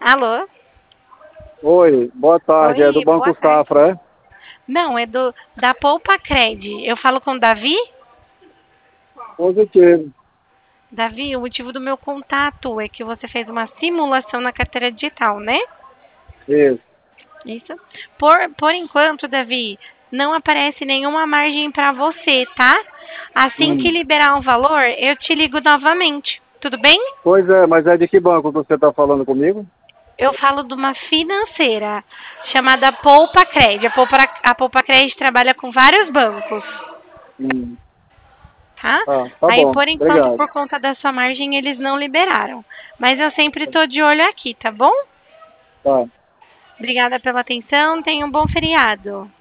Alô? Oi, boa tarde. É do Oi, boa Banco tarde. Safra, é? Não, é da Poupa Cred. Eu falo com o Davi? Positivo. Davi, o motivo do meu contato é que você fez uma simulação na carteira digital, né? Isso. Isso. Por enquanto, Davi, não aparece nenhuma margem para você, tá? Assim que Hum. liberar um valor, eu te ligo novamente. Tudo bem? Pois é, mas é de que banco que você está falando comigo? Eu falo de uma financeira chamada Poupa Cred. A Poupa Cred trabalha com vários bancos, Hum. tá? Ah, tá Aí, bom. por enquanto, Obrigado. por conta da sua margem, eles não liberaram. Mas eu sempre tô de olho aqui, tá bom? Tá. Obrigada pela atenção. Tenha um bom feriado.